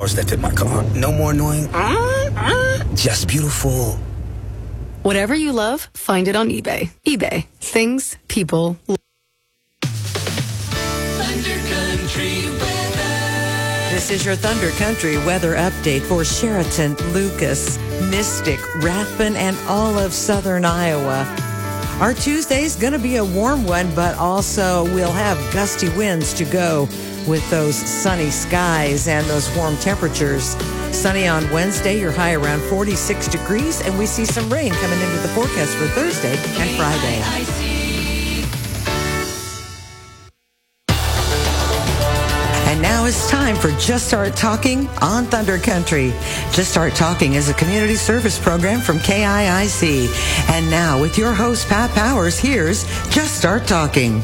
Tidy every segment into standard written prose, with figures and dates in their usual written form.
hours that fit my car. No more annoying, just beautiful. Whatever you love, find it on eBay. eBay. Things people love. Thunder Country weather. This is your Thunder Country weather update for Sheraton, Lucas, Mystic, Rathbun, and all of southern Iowa. Our Tuesday's going to be a warm one, but also we'll have gusty winds to go with those sunny skies and those warm temperatures. Sunny on Wednesday, your high around 46 degrees, and we see some rain coming into the forecast for Thursday and Friday. And now it's time for Just Start Talking on Thunder Country. Just Start Talking is a community service program from KIIC. And now with your host, Pat Powers, here's Just Start Talking.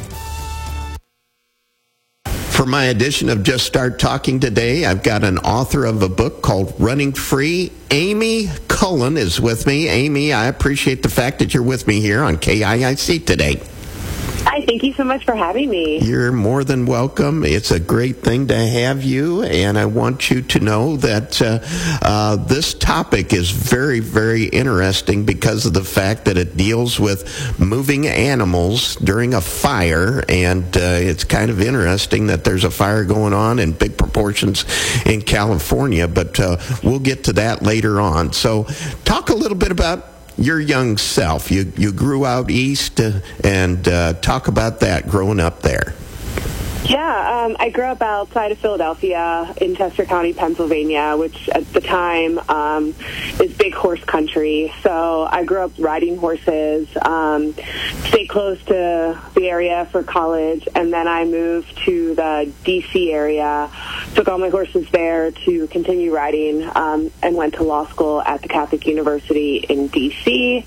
For my edition of Just Start Talking today, I've got an author of a book called Running Free. Amy Cullen is with me. Amy, I appreciate the fact that you're with me here on KIIC today. Hi, thank you so much for having me. You're more than welcome. It's a great thing to have you, and I want you to know that this topic is very, very interesting because of the fact that it deals with moving animals during a fire, and it's kind of interesting that there's a fire going on in big proportions in California, but we'll get to that later on. So talk a little bit about your young self. You grew out east, and talk about that growing up there. Yeah, I grew up outside of Philadelphia in Chester County, Pennsylvania, which at the time is big horse country. So I grew up riding horses, stayed close to the area for college, and then I moved to the D.C. area, took all my horses there to continue riding, and went to law school at the Catholic University in D.C.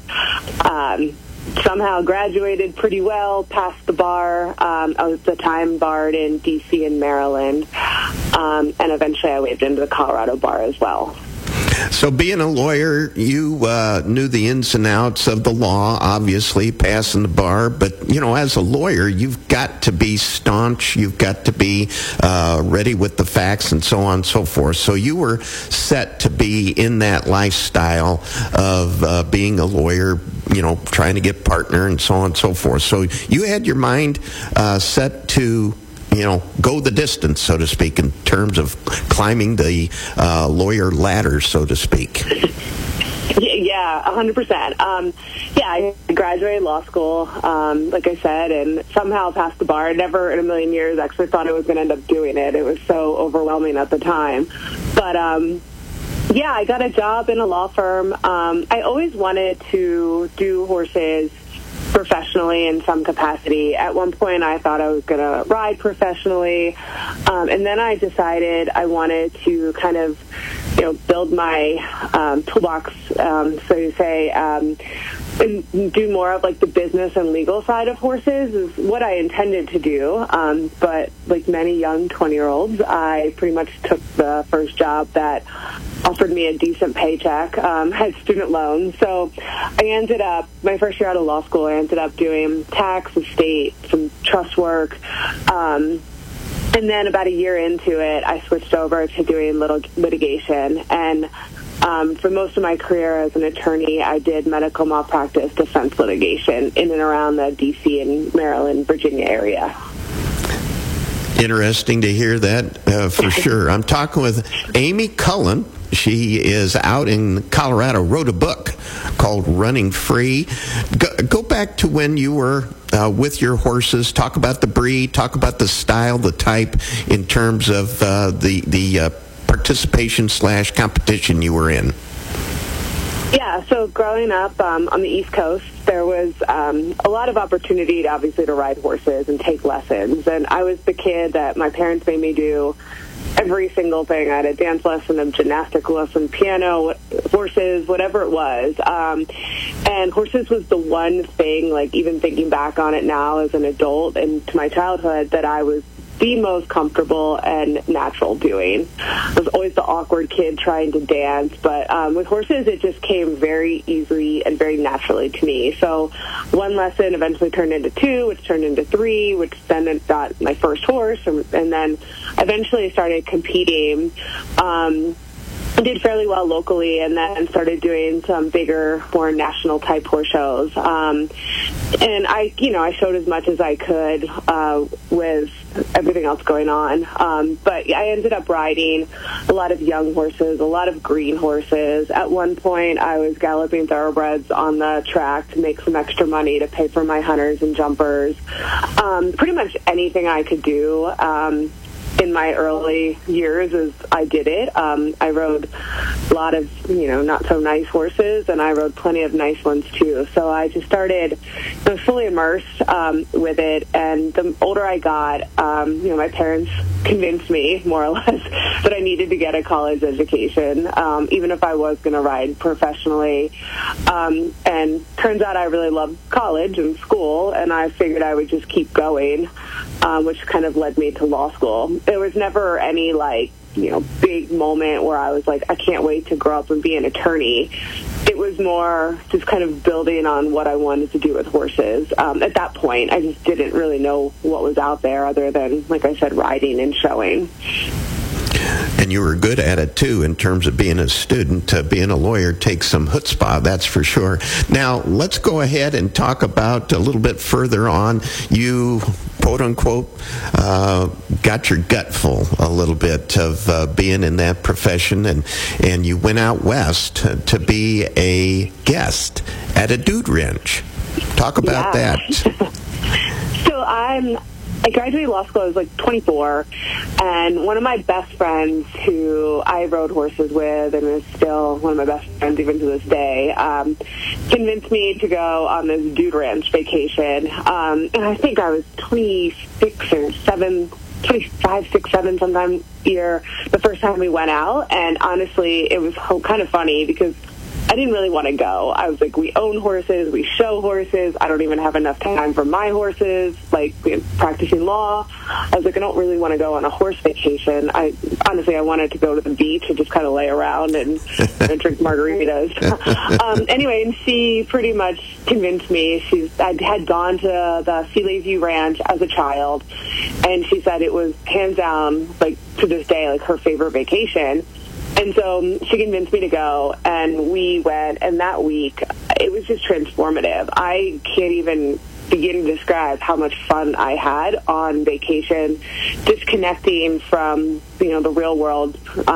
Somehow graduated pretty well, passed the bar. I was at the time barred in D.C. and Maryland, and eventually I waved into the Colorado bar as well. So being a lawyer, you knew the ins and outs of the law, obviously, passing the bar. But, you know, as a lawyer, you've got to be staunch. You've got to be ready with the facts and so on and so forth. So you were set to be in that lifestyle of being a lawyer, you know, trying to get partner and so on and so forth. So you had your mind set to, you know, go the distance, so to speak, in terms of climbing the lawyer ladder, so to speak. Yeah, 100%. Yeah, I graduated law school, like I said, and somehow passed the bar. I never in a million years actually thought I was going to end up doing it. It was so overwhelming at the time. But, yeah, I got a job in a law firm. I always wanted to do horses professionally in some capacity. At one point, I thought I was going to ride professionally, and then I decided I wanted to kind of, you know, build my toolbox, so to say, and do more of like the business and legal side of horses is what I intended to do. But like many young 20-year-olds, I pretty much took the first job that offered me a decent paycheck, had student loans. So I ended up, my first year out of law school, I ended up doing tax, estate, some trust work. And then about a year into it, I switched over to doing litigation. And for most of my career as an attorney, I did medical malpractice defense litigation in and around the D.C. and Maryland, Virginia area. Interesting to hear that, for sure. I'm talking with Amy Cullen. She is out in Colorado, wrote a book called Running Free. Go back to when you were with your horses. Talk about the breed, talk about the style, the type, in terms of the participation / competition you were in. Yeah, so growing up on the East Coast, there was a lot of opportunity, obviously, to ride horses and take lessons. And I was the kid that my parents made me do every single thing. I had a dance lesson, a gymnastic lesson, piano, horses, whatever it was. And horses was the one thing, like even thinking back on it now as an adult and to my childhood, that I was the most comfortable and natural doing. I was always the awkward kid trying to dance, but with horses, it just came very easily and very naturally to me. So one lesson eventually turned into two, which turned into three, which then got my first horse, and then eventually started competing. I did fairly well locally, and then started doing some bigger, more national type horse shows. And I showed as much as I could with everything else going on. But I ended up riding a lot of young horses, a lot of green horses. At one point, I was galloping thoroughbreds on the track to make some extra money to pay for my hunters and jumpers. Pretty much anything I could do. In my early years, as I did it, I rode a lot of, not so nice horses, and I rode plenty of nice ones too. So I just started, I was fully immersed with it. And the older I got, my parents convinced me, more or less, that I needed to get a college education, even if I was going to ride professionally. And turns out I really loved college and school, and I figured I would just keep going, which kind of led me to law school. There was never any, big moment where I was like, I can't wait to grow up and be an attorney. It was more just kind of building on what I wanted to do with horses. At that point, I just didn't really know what was out there other than, like I said, riding and showing. And you were good at it, too, in terms of being a student. Being a lawyer takes some chutzpah, that's for sure. Now, let's go ahead and talk about a little bit further on. You, quote-unquote, got your gut full a little bit of being in that profession, and you went out west to be a guest at a dude ranch. Talk about that. So I graduated law school, I was like 24, and one of my best friends who I rode horses with and is still one of my best friends even to this day, convinced me to go on this dude ranch vacation. And I think I was 26 or 25, 6, 7 sometime year the first time we went out. And honestly, it was kind of funny because I didn't really want to go. I was like, we own horses, we show horses. I don't even have enough time for my horses, practicing law. I was like, I don't really want to go on a horse vacation. I wanted to go to the beach and just kind of lay around and drink margaritas. Anyway, and she pretty much convinced me. I had gone to the Sea Lakeview Ranch as a child, and she said it was hands down, to this day, her favorite vacation. And so she convinced me to go, and we went, and that week, it was just transformative. I can't even begin to describe how much fun I had on vacation, disconnecting from, the real world,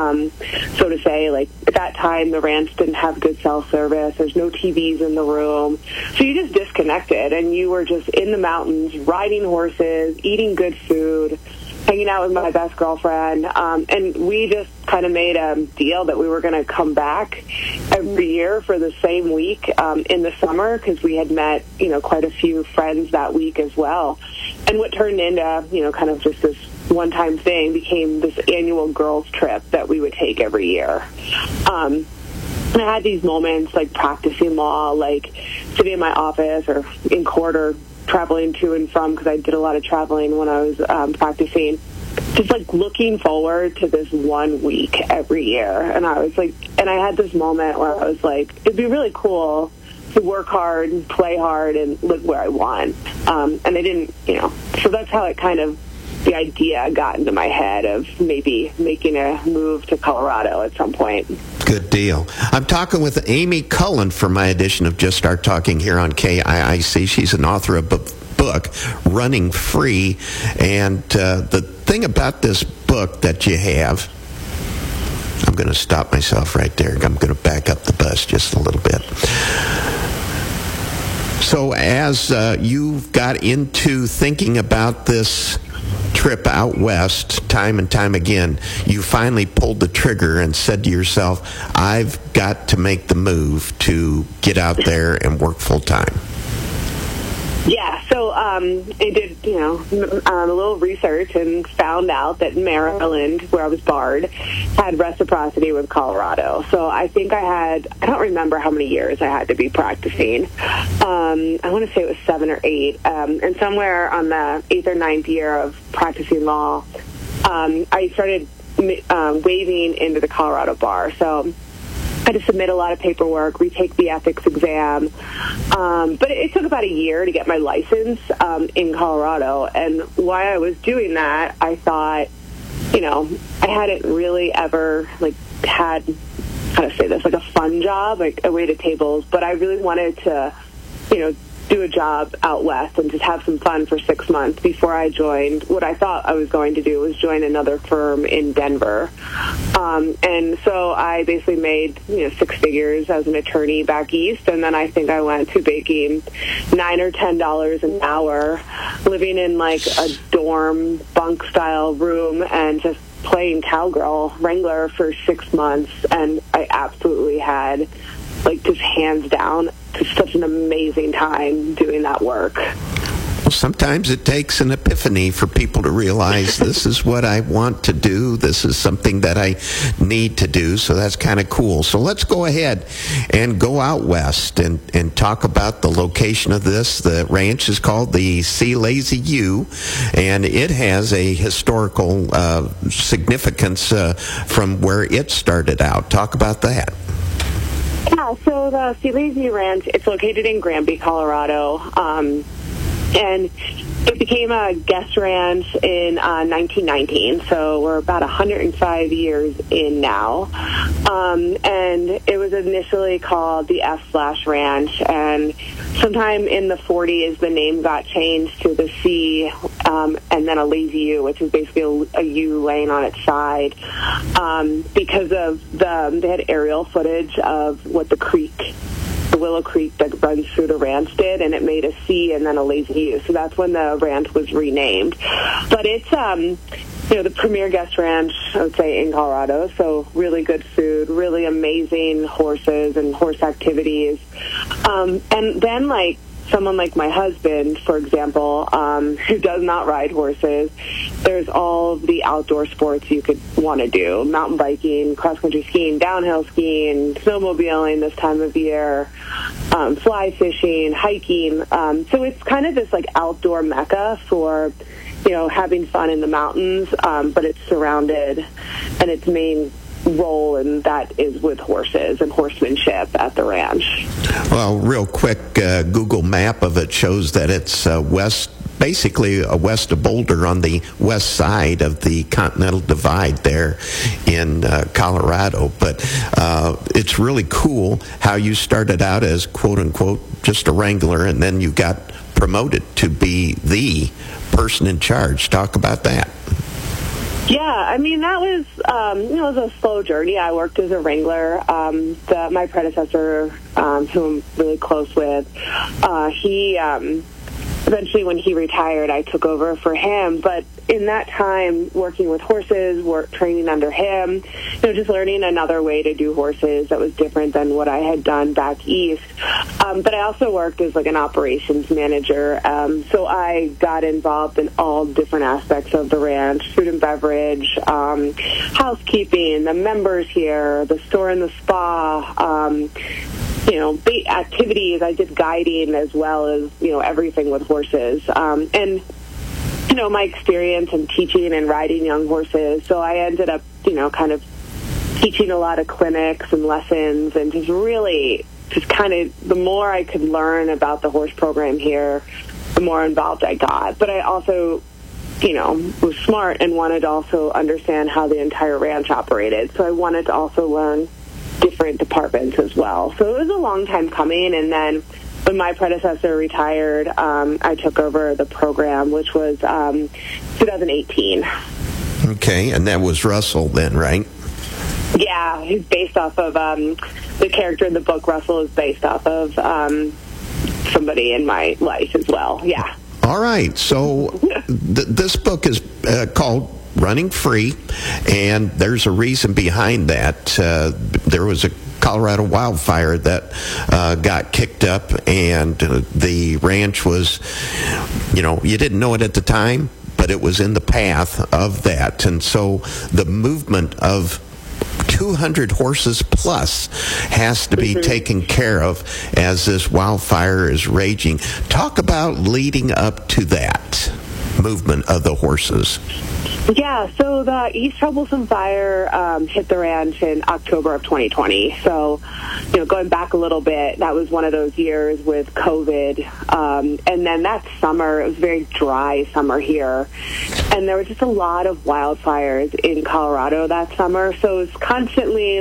so to say. At that time, the ranch didn't have good cell service. There's no TVs in the room. So you just disconnected, and you were just in the mountains, riding horses, eating good food, hanging out with my best girlfriend, and we just kind of made a deal that we were going to come back every year for the same week in the summer, because we had met, quite a few friends that week as well. And what turned into, kind of just this one-time thing became this annual girls' trip that we would take every year. And I had these moments like practicing law, sitting in my office or in court or traveling to and from, because I did a lot of traveling when I was practicing, just looking forward to this 1 week every year. And I was and I had this moment where I was it'd be really cool to work hard and play hard and live where I want. And I didn't, so that's how the idea got into my head of maybe making a move to Colorado at some point. Good deal. I'm talking with Amy Cullen for my edition of Just Start Talking here on KIIC. She's an author of a book, Running Free. And the thing about this book that you have, I'm going to stop myself right there. I'm going to back up the bus just a little bit. So as you got into thinking about this trip out west time and time again, you finally pulled the trigger and said to yourself, I've got to make the move to get out there and work full time. Yeah, so So I did, a little research and found out that Maryland, where I was barred, had reciprocity with Colorado. So I think I don't remember how many years I had to be practicing. I want to say it was 7 or 8. And somewhere on the 8th or 9th year of practicing law, I started waiving into the Colorado bar. So I had to submit a lot of paperwork, retake the ethics exam. But it took about a year to get my license in Colorado. And while I was doing that, I thought, I hadn't really ever, had, how to say this, a fun job, I waited tables. But I really wanted to, do a job out west and just have some fun for 6 months before I joined. What I thought I was going to do was join another firm in Denver. And so I basically made, 6 figures as an attorney back east, and then I think I went to making $9 or $10 an hour, living in a dorm bunk-style room and just playing cowgirl wrangler for 6 months, and I absolutely had, just hands down, just such an amazing time doing that work. Well, sometimes it takes an epiphany for people to realize this is what I want to do. This is something that I need to do. So that's kind of cool. So let's go ahead and go out west and talk about the location of this. The ranch is called the Sea Lazy U, and it has a historical significance from where it started out. Talk about that. Yeah, so the Sea Lazy Ranch, it's located in Granby, Colorado, and it became a guest ranch in 1919, so we're about 105 years in now. And it was initially called the F/Ranch, and sometime in the 40s, the name got changed to the C, and then a Lazy U, which is basically a U laying on its side, because of they had aerial footage of what the Willow Creek that runs through the ranch did, and it made a C and then a Lazy U. So that's when the ranch was renamed. But it's, the premier guest ranch, I would say, in Colorado. So really good food, really amazing horses and horse activities. And then, someone like my husband, for example, who does not ride horses, there's all the outdoor sports you could want to do. Mountain biking, cross-country skiing, downhill skiing, snowmobiling this time of year, fly fishing, hiking. So it's kind of this outdoor mecca for, having fun in the mountains, but it's surrounded, and its main role, and that is with horses and horsemanship at the ranch. Well, real quick, Google map of it shows that it's basically west of Boulder on the west side of the Continental Divide there in Colorado. But it's really cool how you started out as, quote-unquote, just a wrangler, and then you got promoted to be the person in charge. Talk about that. Yeah, that was, it was a slow journey. I worked as a wrangler. My predecessor, who I'm really close with, he, eventually when he retired, I took over for him. But in that time, working with horses, training under him, just learning another way to do horses that was different than what I had done back east. But I also worked as an operations manager. So I got involved in all different aspects of the ranch: food and beverage, housekeeping, the members here, the store and the spa, activities. I did guiding as well as, everything with horses. And my experience in teaching and riding young horses. So I ended up, kind of teaching a lot of clinics and lessons, and the more I could learn about the horse program here, the more involved I got. But I also, was smart and wanted to also understand how the entire ranch operated. So I wanted to also learn different departments as well. So it was a long time coming, and then when my predecessor retired, I took over the program, which was 2018. Okay, and that was Russell then, right? Yeah, he's based off of the character in the book. Russell is based off of somebody in my life as well. Yeah. All right, so this book is called Running Free, and there's a reason behind that. There was a Colorado wildfire that got kicked up, and the ranch was, you didn't know it at the time, but it was in the path of that. And so the movement of 200 horses plus has to be taken care of as this wildfire is raging. Talk about leading up to that movement of the horses. Yeah, so the East Troublesome Fire hit the ranch in October of 2020. So, going back a little bit, that was one of those years with COVID. And then that summer, it was a very dry summer here. And there was just a lot of wildfires in Colorado that summer. So it was constantly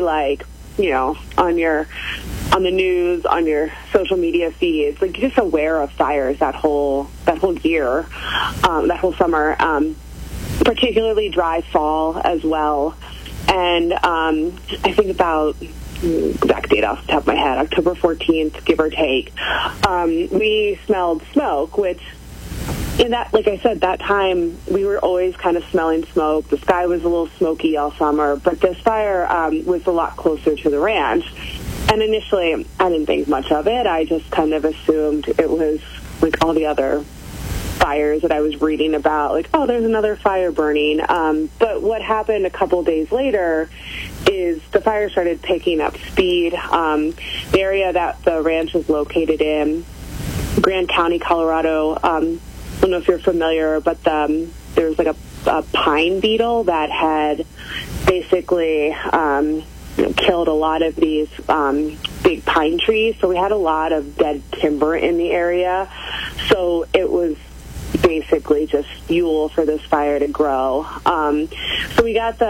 on the news, on your social media feeds, like just aware of fires that whole year, that whole summer. Particularly dry fall as well. And I think about, exact date off the top of my head, October 14th, give or take, we smelled smoke, which in that, like I said, that time we were always kind of smelling smoke. The sky was a little smoky all summer, but this fire was a lot closer to the ranch. And initially, I didn't think much of it. I just kind of assumed it was like all the other fires that I was reading about, like, oh, there's another fire burning. But what happened a couple days later is the fire started picking up speed. The area that the ranch is located in, Grand County, Colorado, I don't know if you're familiar, but there's like a pine beetle that had basically killed a lot of these big pine trees. So we had a lot of dead timber in the area. So it was basically just fuel for this fire to grow. So we got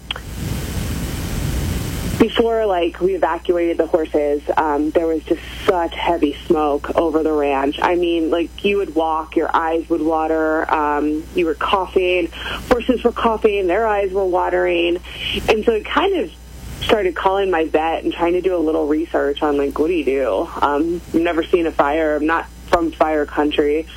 before we evacuated the horses, there was just such heavy smoke over the ranch. I mean, you would walk, your eyes would water, you were coughing, horses were coughing, their eyes were watering. And so it kind of started calling my vet and trying to do a little research on, what do you do? I've never seen a fire. I'm not from fire country.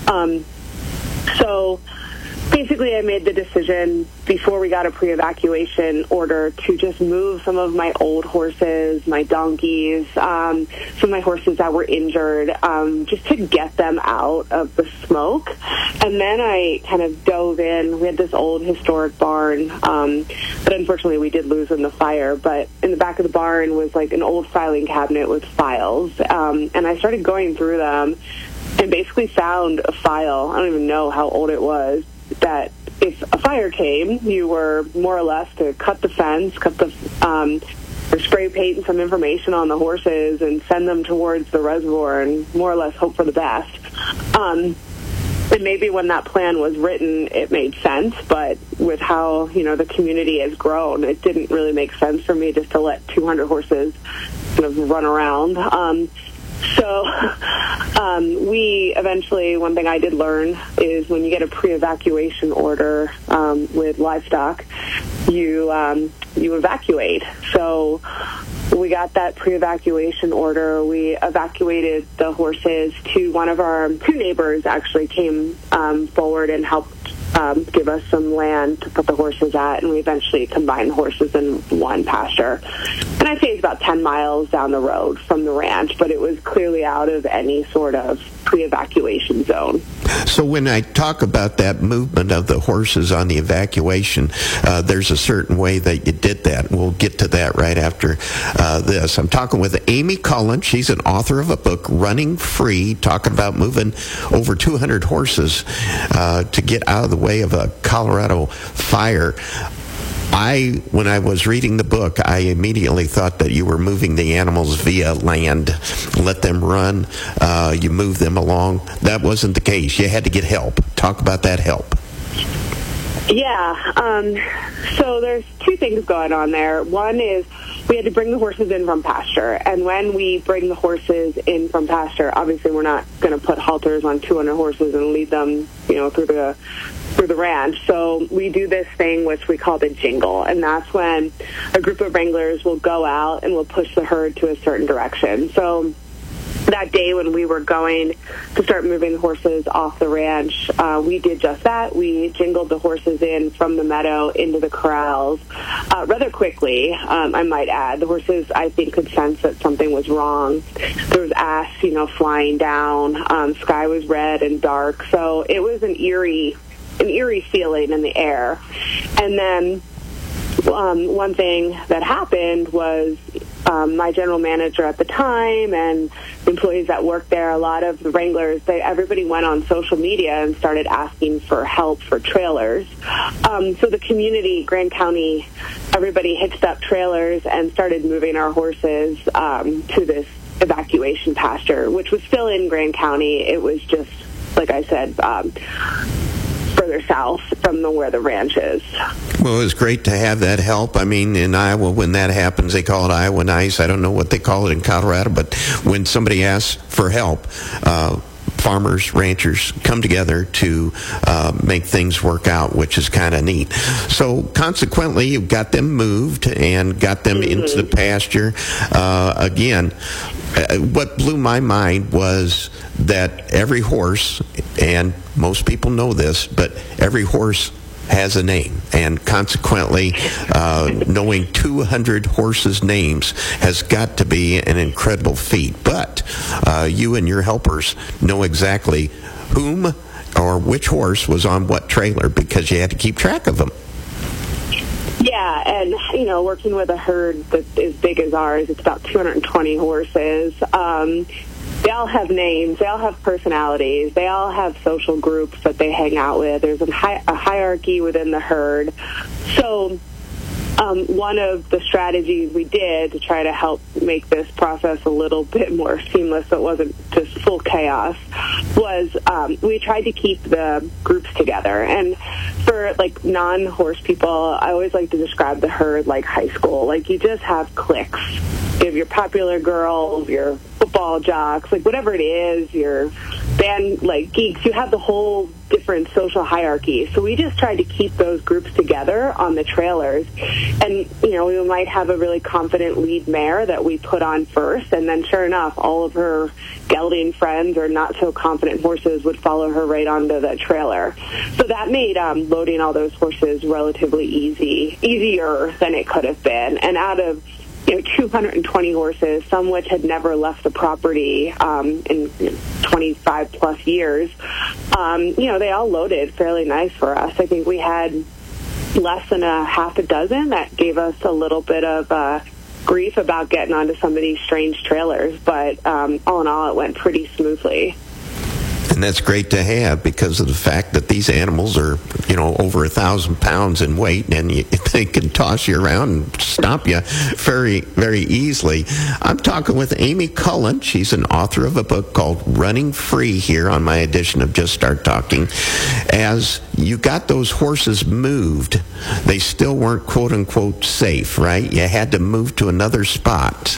So basically I made the decision before we got a pre-evacuation order to just move some of my old horses, my donkeys, some of my horses that were injured, just to get them out of the smoke. And then I kind of dove in. We had this old historic barn that unfortunately we did lose in the fire, but in the back of the barn was an old filing cabinet with files. And I started going through them and basically found a file, I don't even know how old it was, that if a fire came, you were more or less to cut the fence, or spray paint and some information on the horses and send them towards the reservoir and more or less hope for the best. And maybe when that plan was written, it made sense, but with how, the community has grown, it didn't really make sense for me just to let 200 horses kind of run around. So we eventually, one thing I did learn is when you get a pre-evacuation order with livestock, you evacuate. So we got that pre-evacuation order. We evacuated the horses to one of our two neighbors actually came forward and helped give us some land to put the horses at, and we eventually combined the horses in one pasture. And I'd say it's about 10 miles down the road from the ranch, but it was clearly out of any sort of pre-evacuation zone. So when I talk about that movement of the horses on the evacuation, there's a certain way that you did that. We'll get to that right after this. I'm talking with Amy Cullen. She's an author of a book, Running Free, talking about moving over 200 horses to get out of the way of a Colorado fire. When I was reading the book, I immediately thought that you were moving the animals via land. Let them run. You move them along. That wasn't the case. You had to get help. Talk about that help. Yeah. So there's two things going on there. One is we had to bring the horses in from pasture. And when we bring the horses in from pasture, obviously we're not going to put halters on 200 horses and lead them, through the ranch. So we do this thing which we call the jingle, and that's when a group of wranglers will go out and will push the herd to a certain direction. So that day when we were going to start moving the horses off the ranch, we did just that. We jingled the horses in from the meadow into the corrals rather quickly, I might add. The horses, I think, could sense that something was wrong. There was ash, flying down. Sky was red and dark, so it was an eerie feeling in the air. And then one thing that happened was my general manager at the time and employees that worked there, a lot of the wranglers, everybody went on social media and started asking for help for trailers. So the community, Grand County, everybody hitched up trailers and started moving our horses to this evacuation pasture, which was still in Grand County. It was just, like I said, further south from where the ranch is. Well, it was great to have that help. I mean, in Iowa, when that happens, they call it Iowa Nice. I don't know what they call it in Colorado, but when somebody asks for help, farmers, ranchers come together to make things work out, which is kind of neat. So consequently, you got them moved and got them into the pasture. Again, what blew my mind was that every horse, and most people know this, but every horse has a name, and consequently, knowing 200 horses' names has got to be an incredible feat. But you and your helpers know exactly whom or which horse was on what trailer because you had to keep track of them. Yeah, and, working with a herd that is big as ours, it's about 220 horses. They all have names. They all have personalities. They all have social groups that they hang out with. There's a hierarchy within the herd. So one of the strategies we did to try to help make this process a little bit more seamless so it wasn't just full chaos was we tried to keep the groups together. And for, non-horse people, I always like to describe the herd like high school. You just have cliques. You have your popular girls, your football jocks, whatever it is, your band, geeks. You have the whole different social hierarchy. So we just tried to keep those groups together on the trailers. And, we might have a really confident lead mare that we put on first, and then sure enough, all of her gelding friends or not so confident horses would follow her right onto the trailer. So that made loading all those horses relatively easier than it could have been. And out of 220 horses, some which had never left the property in 25 plus years, they all loaded fairly nice for us. I think we had less than a half a dozen that gave us a little bit of grief about getting onto some of these strange trailers, but all in all, it went pretty smoothly. And that's great to have because of the fact that these animals are, over 1,000 pounds in weight, and they can toss you around and stomp you very, very easily. I'm talking with Amy Cullen. She's an author of a book called Running Free here on my edition of Just Start Talking. As you got those horses moved, they still weren't quote-unquote safe, right? You had to move to another spot.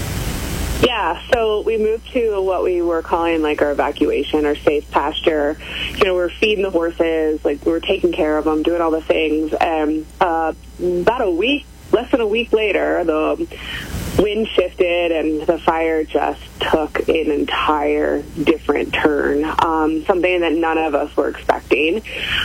Yeah, so we moved to what we were calling our evacuation or safe pasture. We're feeding the horses, we were taking care of them, doing all the things. And less than a week later, the wind shifted and the fire just took an entire different turn, something that none of us were expecting.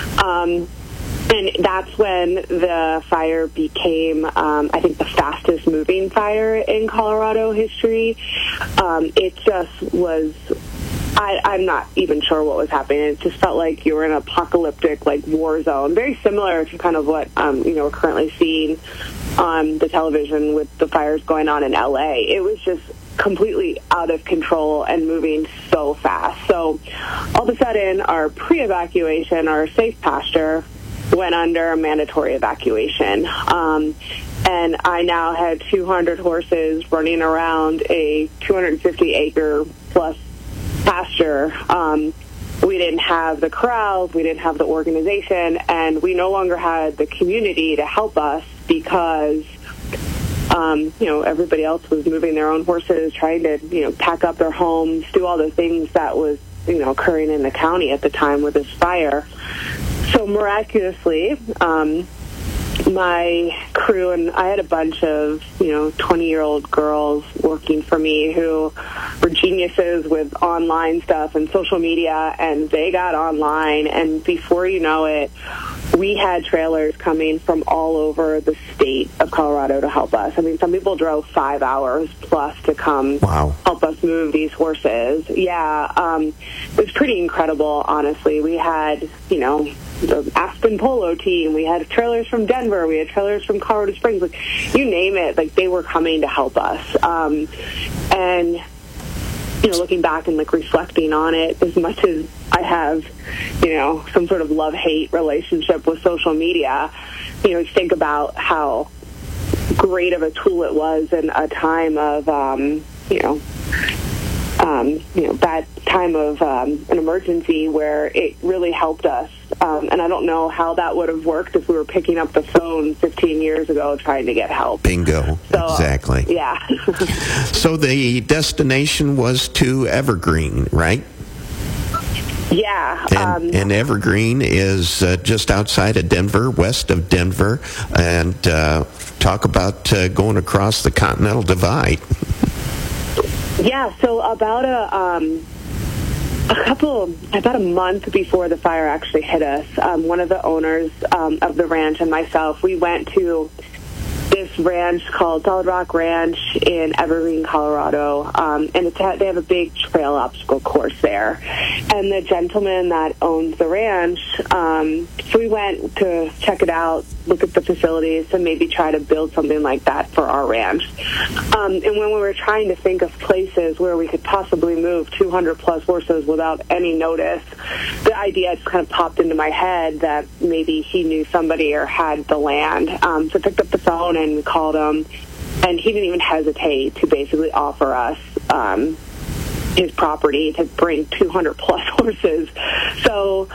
And that's when the fire became, I think, the fastest moving fire in Colorado history. It just was, I'm not even sure what was happening. It just felt like you were in an apocalyptic, war zone. Very similar to kind of what, we're currently seeing on the television with the fires going on in LA. It was just completely out of control and moving so fast. So all of a sudden, our pre-evacuation, our safe pasture, went under a mandatory evacuation. And I now had 200 horses running around a 250-acre plus pasture. We didn't have the corrals, we didn't have the organization, and we no longer had the community to help us because everybody else was moving their own horses, trying to, pack up their homes, do all the things that was, occurring in the county at the time with this fire. So miraculously, my crew, and I had a bunch of, 20-year-old girls working for me who were geniuses with online stuff and social media, and they got online, and before you know it, we had trailers coming from all over the state of Colorado to help us. I mean, some people drove 5 hours plus to come help us move these horses. Yeah, it was pretty incredible, honestly. We had, the Aspen Polo team. We had trailers from Denver. We had trailers from Colorado Springs. Like, you name it, like, they were coming to help us. And looking back and reflecting on it, as much as I have, some sort of love-hate relationship with social media, think about how great of a tool it was in a time of, bad time of an emergency where it really helped us. And I don't know how that would have worked if we were picking up the phone 15 years ago trying to get help. Bingo. So, exactly. Yeah. So the destination was to Evergreen, right? Yeah. And Evergreen is just outside of Denver, west of Denver. And talk about going across the Continental Divide. Yeah, so about a month before the fire actually hit us, one of the owners of the ranch and myself, we went to this ranch called Solid Rock Ranch in Evergreen, Colorado, and they have a big trail obstacle course there. And the gentleman that owns the ranch, so we went to check it out, look at the facilities, and maybe try to build something like that for our ranch. And when we were trying to think of places where we could possibly move 200-plus horses without any notice, the idea just kind of popped into my head that maybe he knew somebody or had the land. So I picked up the phone and we called him, and he didn't even hesitate to basically offer us his property to bring 200-plus horses. So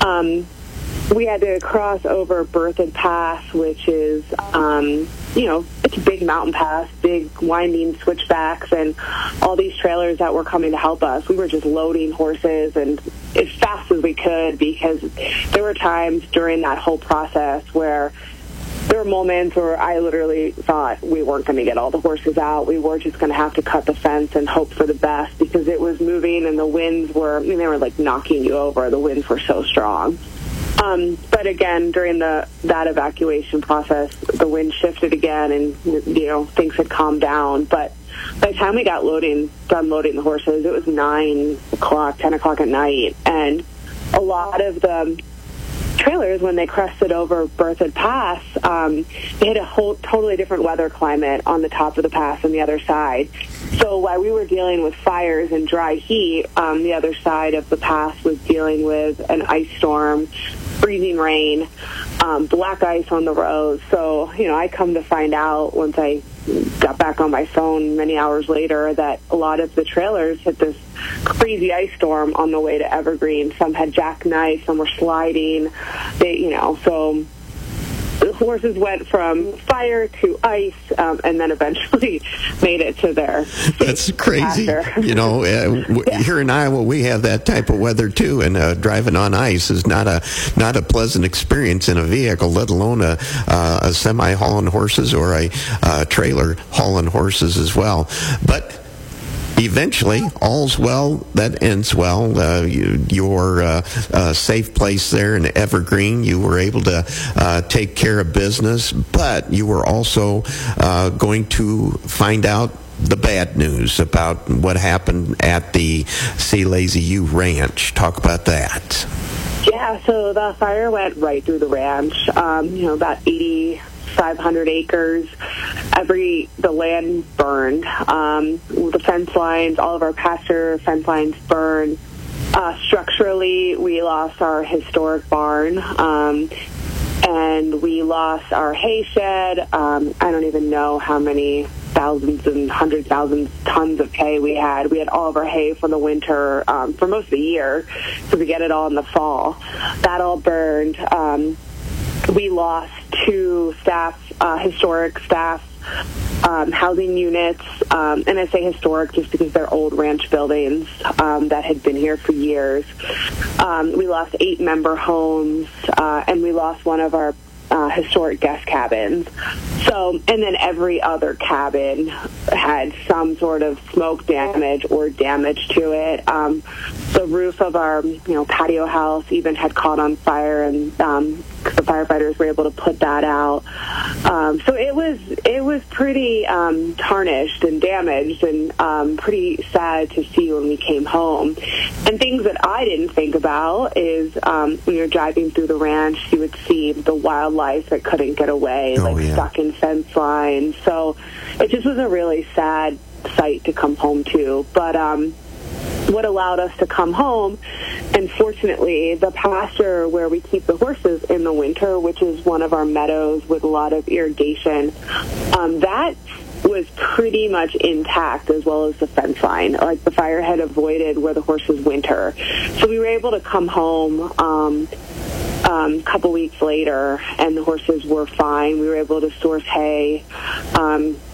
we had to cross over Berthoud Pass, which is, it's a big mountain pass, big winding switchbacks, and all these trailers that were coming to help us. We were just loading horses and as fast as we could, because there were times during that whole process where there were moments where I literally thought we weren't going to get all the horses out. We were just going to have to cut the fence and hope for the best, because it was moving and the winds were, they were like knocking you over. The winds were so strong. But again, during that evacuation process, the wind shifted again, and things had calmed down. But by the time we got done loading the horses, it was 9 o'clock, 10 o'clock at night, and a lot of the trailers, when they crested over Berthoud Pass, they had a whole totally different weather climate on the top of the pass and the other side. So while we were dealing with fires and dry heat, the other side of the pass was dealing with an ice storm, freezing rain, black ice on the roads. So, I come to find out once I got back on my phone many hours later that a lot of the trailers hit this crazy ice storm on the way to Evergreen. Some had jackknife, some were sliding. So the horses went from fire to ice, and then eventually made it to their. That's crazy. Yeah. Here in Iowa, we have that type of weather too, and driving on ice is not a pleasant experience in a vehicle, let alone a semi hauling horses or a trailer hauling horses as well. But eventually, all's well that ends well. Your safe place there in Evergreen, you were able to take care of business, but you were also going to find out the bad news about what happened at the See Lazy U Ranch. Talk about that. Yeah, so the fire went right through the ranch, about 8,500 acres. The land burned. The fence lines, all of our pasture fence lines burned. Structurally, we lost our historic barn, and we lost our hay shed. I don't even know how many thousands and hundred thousands tons of hay we had. We had all of our hay for the winter, for most of the year, so we get it all in the fall. That all burned. We lost 2 historic staff housing units, and I say historic just because they're old ranch buildings that had been here for years. We lost 8 member homes, and we lost one of our historic guest cabins. So, and then every other cabin had some sort of smoke damage or damage to it. The roof of our, patio house even had caught on fire, and the firefighters were able to put that out. So it was pretty tarnished and damaged, and pretty sad to see when we came home. And things that I didn't think about is when you're driving through the ranch, you would see the wildlife that couldn't get away, stuck in fence lines. So it just was a really sad sight to come home to. But what allowed us to come home, and fortunately, the pasture where we keep the horses in the winter, which is one of our meadows with a lot of irrigation, that was pretty much intact, as well as the fence line. Like, the fire had avoided where the horses winter. So we were able to come home a couple weeks later, and the horses were fine. We were able to source hay,